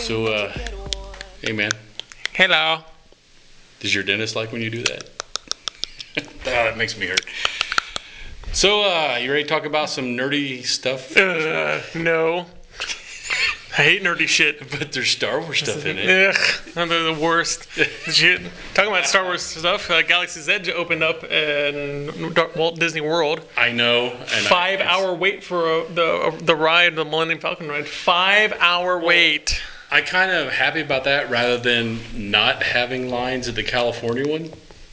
So, hey man, Hello. does your dentist like when you do that? That makes me hurt. So, you ready to talk about some nerdy stuff? No. I hate nerdy shit. But there's Star Wars stuff in it. Ugh, they're the worst. Shit. Talking about Star Wars stuff, Galaxy's Edge opened up in Walt Disney World. I know. And 5-hour wait for the ride, the Millennium Falcon ride. 5-hour wait. I kind of happy about that rather than not having lines at the California one.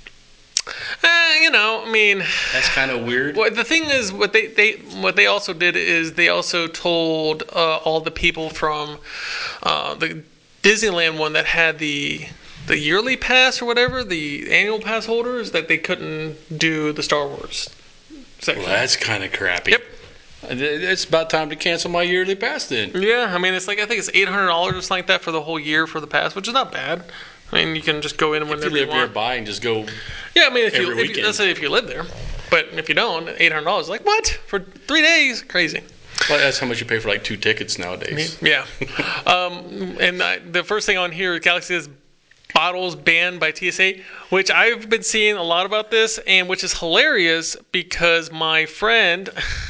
I mean, That's kind of weird. well, the thing is, what they also did is they also told all the people from the Disneyland one that had the yearly pass or whatever, the annual pass holders, that they couldn't do the Star Wars section. Well, that's kind of crappy. Yep. It's about time to cancel my yearly pass then. Yeah, I mean, I think it's $800 or something like that for the whole year for the pass, which is not bad. I mean, you can just go in whenever If you live want. nearby and just go. Yeah, I mean, let's say if you live there, but if you don't, $800, like what for 3 days? Crazy. Well, that's how much you pay for like 2 tickets nowadays. Yeah. The first thing on here, Galaxy has bottles banned by TSA, which I've been seeing a lot about this, and which is hilarious because my friend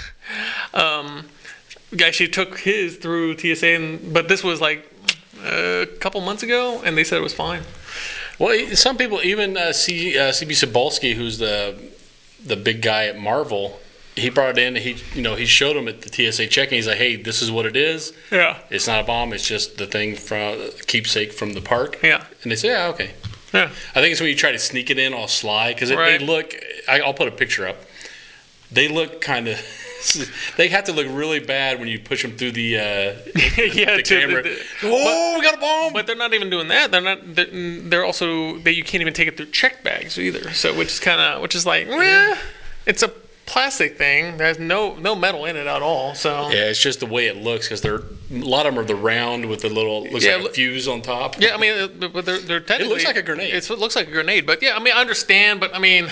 actually took his through TSA, but this was like a couple months ago, and they said it was fine. Well, some people, even CB Cebulski, who's the big guy at Marvel, he brought it in. He showed him at the TSA check-in. He's like, "Hey, this is what it is. Yeah. It's not a bomb. It's just the thing from keepsake from the park." Yeah. And they say, "Yeah, okay." Yeah. I think it's when you try to sneak it in all sly because Right. they look. I'll put a picture up. They look kind of. They have to look really bad when you push them through the camera. We got a bomb! But they're not even doing that. They're not. They're also you can't even take it through check bags either. So which is like, it's a plastic thing. There's no metal in it at all. So yeah, it's just the way it looks because a lot of them are the round with the little looks like a fuse on top. Yeah, I mean, but they're technically. It looks like a grenade. It looks like a grenade, but yeah, I mean, I understand, but I mean.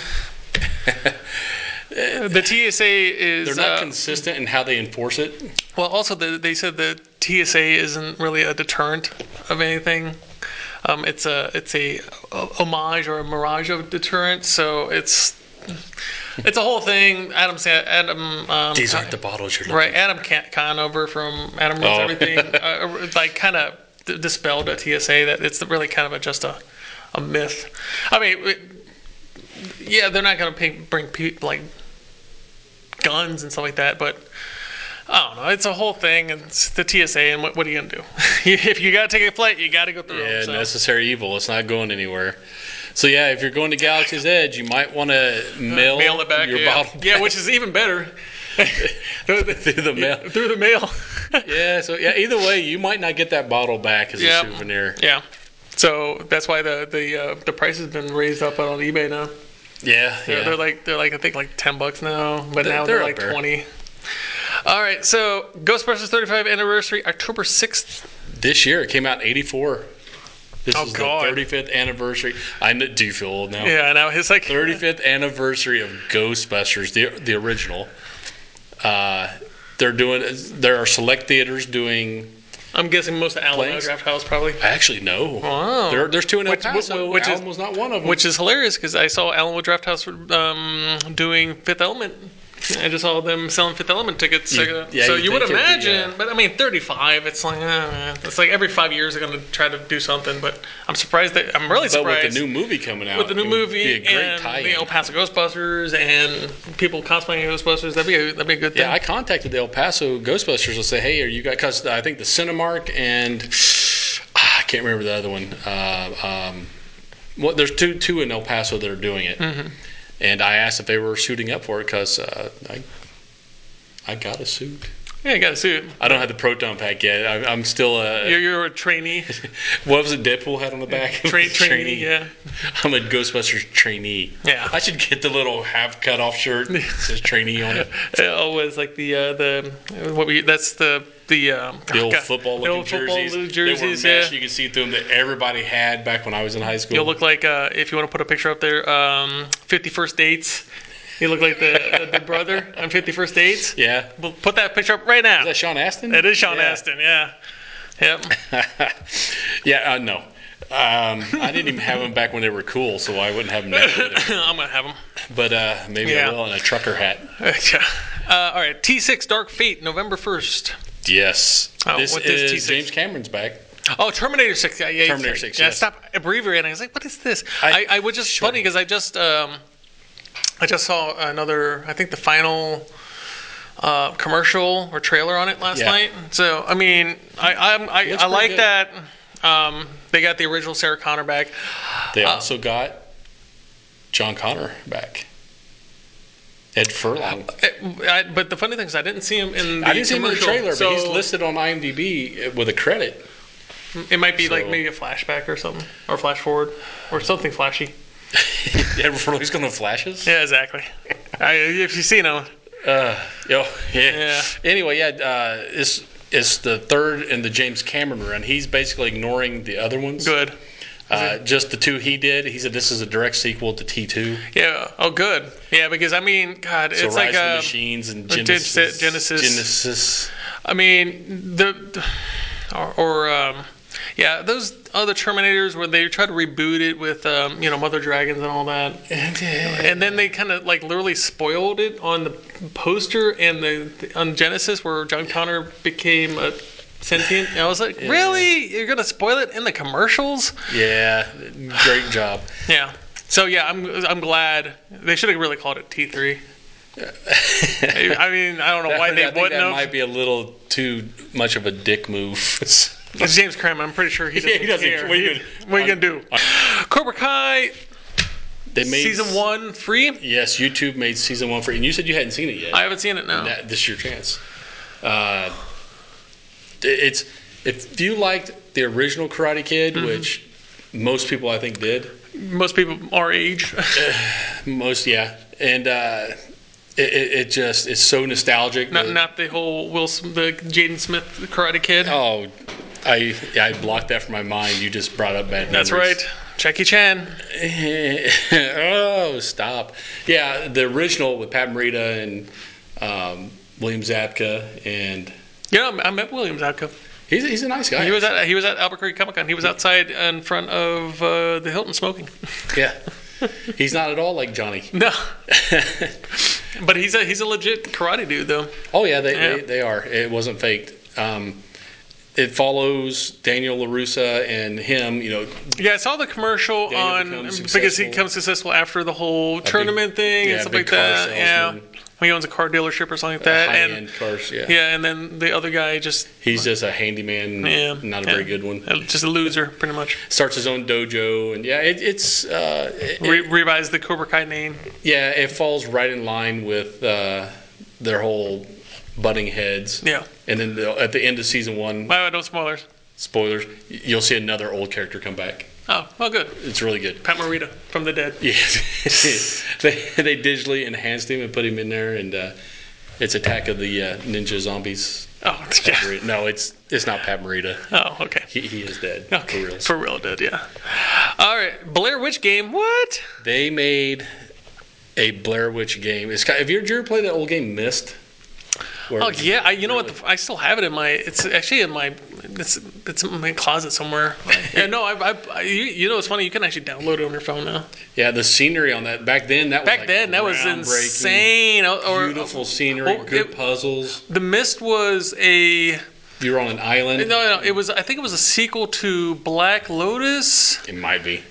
The TSA is... They're not consistent in how they enforce it. Well, also, they said the TSA isn't really a deterrent of anything. It's a homage or a mirage of deterrent, so it's a whole thing. These aren't the bottles you're looking right, Adam Conover from Adam Ruins Everything, like, kind of dispelled at TSA that it's really kind of just a myth. I mean... Yeah, they're not going to bring people like guns and stuff like that, but I don't know. It's a whole thing, and it's the TSA, and what are you going to do? If you got to take a flight, you got to go through them. Yeah, so. necessary evil. It's not going anywhere. So yeah, if you're going to Galaxy's Edge, you might want to mail it back, your bottle back. Yeah, which is even better. Through the mail. Through the mail. Yeah, so yeah, either way, you might not get that bottle back as a souvenir. Yeah. So that's why the price has been raised up on eBay now. Yeah, They're like I think like $10 now, but now they're like 20. All right, so Ghostbusters 35th anniversary, October 6th. This year it came out in '84. This is God. the 35th anniversary. Do you feel old now? Yeah, I know. It's like 35th anniversary of Ghostbusters, the original. There are select theaters doing. I'm guessing most of Alamo Drafthouse probably. I actually know. Wow. There's 2 in El Paso. Alamo's not one of them. Which is hilarious because I saw Alamo Drafthouse doing Fifth Element. I just saw them selling Fifth Element tickets. So you would imagine, but I mean, 35. It's like it's like every 5 years they're going to try to do something. But I'm surprised. I'm really surprised with the new movie coming out. With the new movie be a great and tie-in. the El Paso Ghostbusters and people cosplaying Ghostbusters, that'd be a good thing. Yeah, I contacted the El Paso Ghostbusters to say, hey, are you guys? Because I think the Cinemark and I can't remember the other one. Well, there's two in El Paso that are doing it. Mm-hmm. And I asked if they were suiting up for it because I got a suit. Yeah, you got a suit. I don't have the proton pack yet. I'm still a... You're a trainee. What was it Deadpool had on the back? Trainee, yeah. I'm a Ghostbusters trainee. Yeah. I should get the little half cut off shirt that says trainee on it. It always like the old football looking jerseys. Yeah. You can see through them that everybody had back when I was in high school. You'll look like if you want to put a picture up there, 51st Dates. You look like the brother on 51st Dates. Yeah. We'll put that picture up right now. Is that Sean Astin? It is Sean Astin, yeah. Yep. Yeah, no. I didn't even have them back when they were cool, so I wouldn't have them now either. I'm gonna have them. But maybe I will in a trucker hat. All right, T6 Dark Fate, November 1st. Yes. Oh, This what is is T6? James Cameron's back. Oh, Terminator 6. Yeah, Terminator 6, Yeah, yes. stop abbreviating. I was like, what is this? I was just funny because I just saw another, I think the final commercial or trailer on it last night. So, I mean, I like good. that. They got the original Sarah Connor back. They also got John Connor back. Ed Furlong. But the funny thing is, I didn't see him in the I didn't see him in the commercial, trailer, so but he's listed on IMDb with a credit. it might be like maybe a flashback or something, or flash forward, or something flashy. Ed Furlong's going to flashes? Yeah, exactly. If you've seen him. Yeah. Anyway, it's the third in the James Cameron run. He's basically ignoring the other ones. Good. Just the two he did. He said this is a direct sequel to T2. Yeah. Oh, good. Yeah, because I mean, God, So it's Rise like of the Machines and Genesis. Genesis. I mean, those other Terminators where they try to reboot it with Mother Dragons and all that, and then they kind of like literally spoiled it on the poster and on Genesis where John Connor became a sentient. And I was like, really? You're gonna spoil it in the commercials? Yeah, great job. Yeah. So yeah, I'm glad they should have really called it T3. I mean, I don't know why they wouldn't have. That might be a little too much of a dick move. It's James Cameron. I'm pretty sure he doesn't, care. What are you gonna do? Cobra Kai. They made season 1 free. Yes, YouTube made season 1 free, and you said you hadn't seen it yet. I haven't seen it. No. This is your chance. It's if you liked the original Karate Kid, which most people I think did. Most people our age. Yeah, and it just is so nostalgic. Not the whole the Jaden Smith Karate Kid. Oh, I blocked that from my mind. You just brought up bad memories. That's right. Jackie Chan. Oh, stop. Yeah, the original with Pat Morita and William Zabka and. Yeah, I met William Zabka. He's a nice guy. He was at Albuquerque Comic Con. He was outside in front of the Hilton smoking. Yeah, he's not at all like Johnny. No, but he's a legit karate dude though. Oh yeah, they are. It wasn't faked. It follows Daniel LaRussa and him. Yeah, I saw the commercial because he becomes successful after the whole tournament thing and stuff like that. Yeah. He owns a car dealership or something like that. High-end cars, yeah. Yeah, and then the other guy he's just a handyman, not a very good one. Just a loser, pretty much. Starts his own dojo, and revise the Cobra Kai name. Yeah, it falls right in line with their whole butting heads. Yeah. And then at the end of season 1... Wow, no spoilers. Spoilers. You'll see another old character come back. Oh, well, good. It's really good. Pat Morita from the dead. Yeah, they digitally enhanced him and put him in there, and it's Attack of the Ninja Zombies. Oh, yeah. No, it's not Pat Morita. Oh, okay. He is dead. Okay. For real dead, yeah. All right, Blair Witch game. What? They made a Blair Witch game. Have you ever played that old game Myst? Oh yeah, you know what? I still have it in my. It's actually in my. It's in my closet somewhere. Yeah, no, you know, it's funny. You can actually download it on your phone now. Yeah, the scenery on that back then. That was insane. Beautiful scenery, good puzzles. The Myst was a. You were on an island. No, it was. I think it was a sequel to Black Lotus. It might be.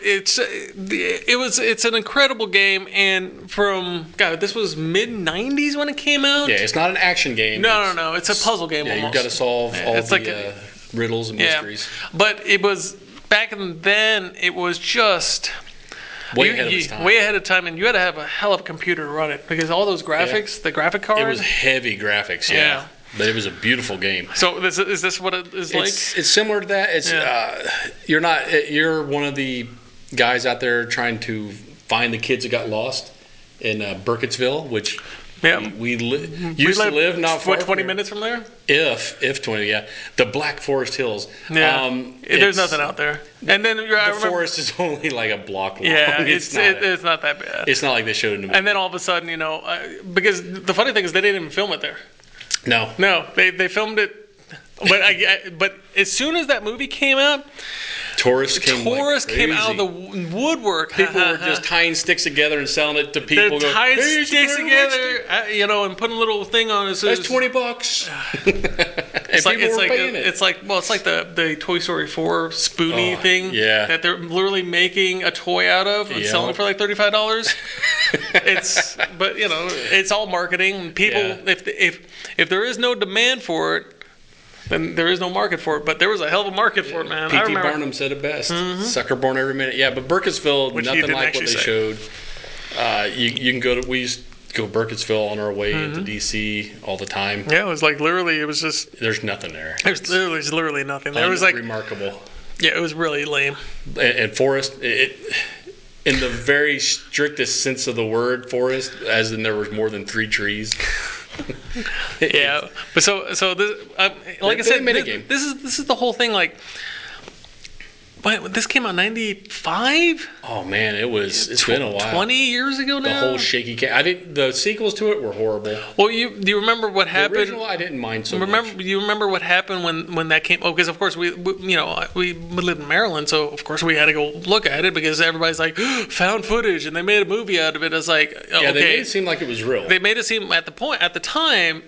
It's an incredible game, and this was mid '90s when it came out. Yeah, it's not an action game. No, it's a puzzle game. Yeah, almost. You've got to solve all the riddles and mysteries. But it was back then. It was just way ahead of its time. Way ahead of time, and you had to have a hell of a computer to run it because all those graphics, the graphic card. It was heavy graphics. Yeah. But it was a beautiful game. So is this what it is like? It's similar to that. It's you're one of the guys out there trying to find the kids that got lost in Burkittsville, which we used to live not far. 20 minutes from there? If 20, yeah. The Black Forest Hills. Yeah. There's nothing out there. And then the forest is only like a block long. Yeah, it's not that bad. It's not like they showed it in the movie. And then all of a sudden, because the funny thing is they didn't even film it there. No, they filmed it But as soon as that movie came out, Tourists came out of the woodwork. People were just tying sticks together and selling it to people. They're tying "Hey, sticks together, and putting a little thing on it. So That's $20. It's like the Toy Story 4 Spoonie thing. Yeah. That they're literally making a toy out of and selling it for like $35. It's all marketing. People, if there is no demand for it, then there is no market for it. But there was a hell of a market for it, man. P.T. Barnum said it best. Sucker born every minute. Yeah, but Burkittsville, nothing like what they showed. You can go to, we used to go to Burkittsville on our way into D.C. all the time. Yeah, it was like literally, it was just... There's nothing there. There's literally nothing. There was like... Remarkable. Yeah, it was really lame. And Forest, in the very strictest sense of the word, Forest, as in there was more than 3 trees. Yeah, but so this, like I said, this is the whole thing. Like, this came out 95. Oh man, it's been a while. 20 years ago now. The whole shaky cat. The sequels to it were horrible. Well, do you remember what happened? The original, I didn't mind so much. You remember what happened when that came? Oh, because of course we lived in Maryland, so of course we had to go look at it because everybody's like found footage, and they made a movie out of it. I was like, okay. They made it seem like it was real. They made it seem at the time,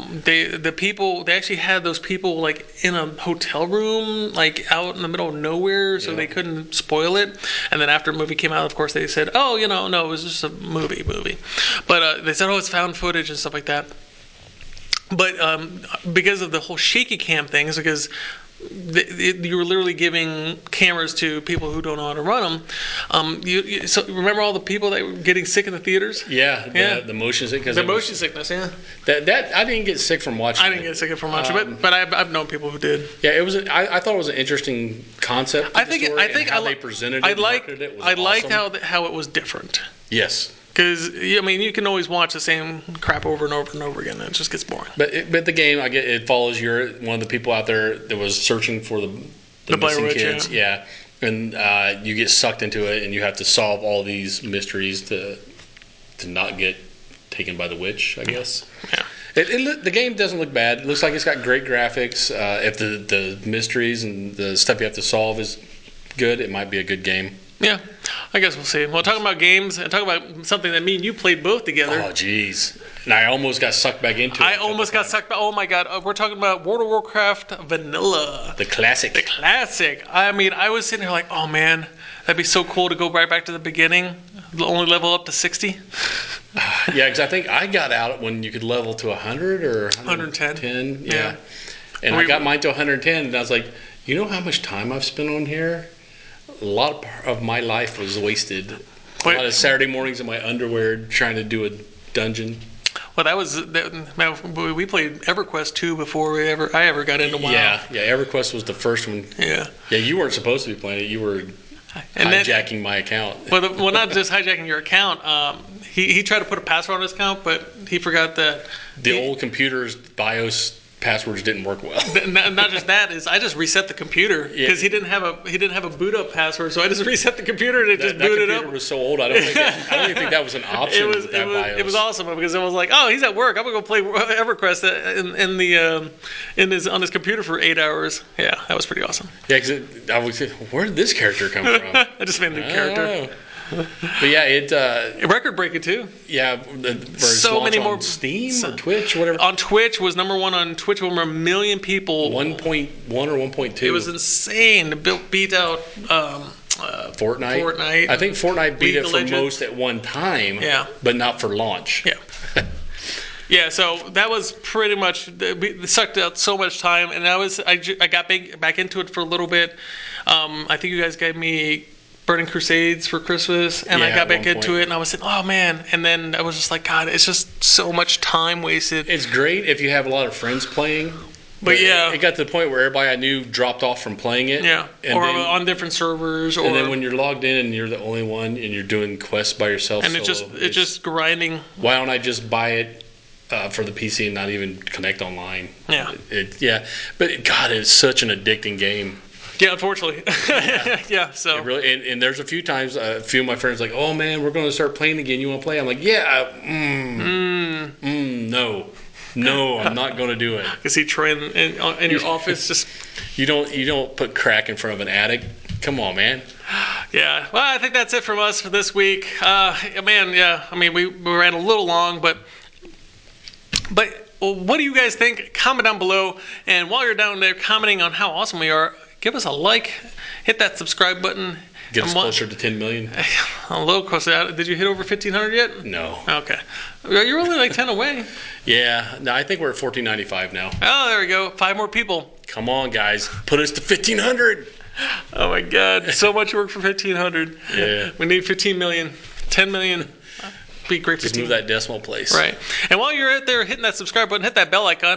they actually had those people like in a hotel room, like out in the middle of nowhere, so they couldn't spoil it. And then after the movie came out, of course, they said, oh, no, it was just a movie. But they said, oh, it's found footage and stuff like that. But because of the whole shaky cam things, because you were literally giving cameras to people who don't know how to run them. So remember all the people that were getting sick in the theaters? Yeah, the motion sickness. The motion sickness, yeah. That I didn't get sick from watching. I didn't get sick from watching it, but I've known people who did. Yeah, it was. I thought it was an interesting concept. I think how they presented it. I liked how it was different. Yes. Because you can always watch the same crap over and over and over again, and it just gets boring. But the game, it follows one of the people out there that was searching for the missing kids. Yeah, and you get sucked into it, and you have to solve all these mysteries to not get taken by the witch, I guess. Yeah. The game doesn't look bad. It looks like it's got great graphics. If the mysteries and the stuff you have to solve is good, it might be a good game. Yeah, I guess we'll see. Well, talking about games and talking about something that me and you played both together. Oh, jeez. And I almost got sucked back into it. I almost got sucked back. Oh, my God. We're talking about World of Warcraft Vanilla. The classic. I was sitting there like, oh, man, that'd be so cool to go right back to the beginning, only level up to 60. Yeah, because I think I got out when you could level to 100 or 110. Yeah. And I got mine to 110, and I was like, you know how much time I've spent on here? A lot of my life was wasted. A lot of Saturday mornings in my underwear trying to do a dungeon. Well, we played EverQuest 2 before I ever got into WoW. Yeah, EverQuest was the first one. Yeah, you weren't supposed to be playing it. You were hijacking my account. Well, not just hijacking your account. He tried to put a password on his account, but he forgot that the old computer's BIOS passwords didn't work well. Not just that, I just reset the computer because he didn't have a boot up password, so I just reset the computer and it just booted up. That computer was so old. I don't even think that was an option. It was awesome because it was like, oh, he's at work. I'm gonna go play EverQuest on his computer for 8 hours. Yeah, that was pretty awesome. Yeah, because I was saying, where did this character come from? I just made a new character. But yeah, it record breaking too. Yeah, so many more on Steam or Twitch or whatever. On Twitch was number one on Twitch. Over 1 million people. 1.1 or 1.2. It was insane to beat out Fortnite. I think Fortnite beat it for most at one time. Yeah, but not for launch. Yeah. Yeah, so that was pretty much it sucked out so much time, and I got back into it for a little bit. I think you guys gave me Burning Crusades for Christmas, and I got back into it, and I was saying, oh man, and then I was just like, God, it's just so much time wasted. It's great if you have a lot of friends playing, but it got to the point where everybody I knew dropped off from playing it. Yeah, or on different servers, and then when you're logged in and you're the only one, and you're doing quests by yourself, and it's just grinding. Why don't I just buy it for the PC and not even connect online? Yeah, but God, it's such an addicting game. Yeah, unfortunately. Yeah, so. It really, and there's a few times, a few of my friends like, oh man, we're going to start playing again. You want to play? I'm like, yeah. No. No, I'm not going to do it. I see Troy in your office just. You don't put crack in front of an addict. Come on, man. Yeah. Well, I think that's it from us for this week. Man, yeah. I mean, we ran a little long, but what do you guys think? Comment down below. And while you're down there commenting on how awesome we are, give us a like, hit that subscribe button. Get us closer to 10 million. A little closer. Did you hit over 1,500 yet? No. Okay. You're only like 10 away. Yeah. No, I think we're at 1495 now. Oh, there we go. 5 more people. Come on, guys. Put us to 1,500. Oh, my God. So much work for 1,500. Yeah. We need 15 million. 10 million. Be great. Just move that decimal place. Right. And while you're out there hitting that subscribe button, hit that bell icon.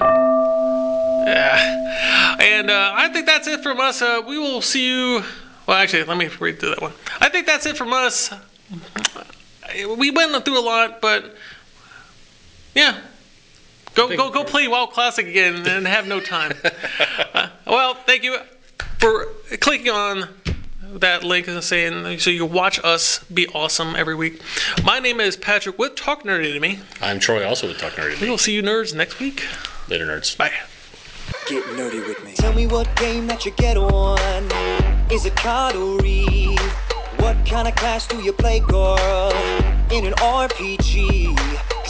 And I think that's it from us. We will see you. Well, actually, let me read through that one. I think that's it from us. We went through a lot, but yeah. Go play WoW Classic again and have no time. Well, thank you for clicking on that link and saying so you can watch us be awesome every week. My name is Patrick with Talk Nerdy to Me. I'm Troy, also with Talk Nerdy to Me. We will see you nerds next week. Later, nerds. Bye. Get nerdy with me. Tell me what game that you get on. Is it card or read? What kind of class do you play, girl? In an RPG.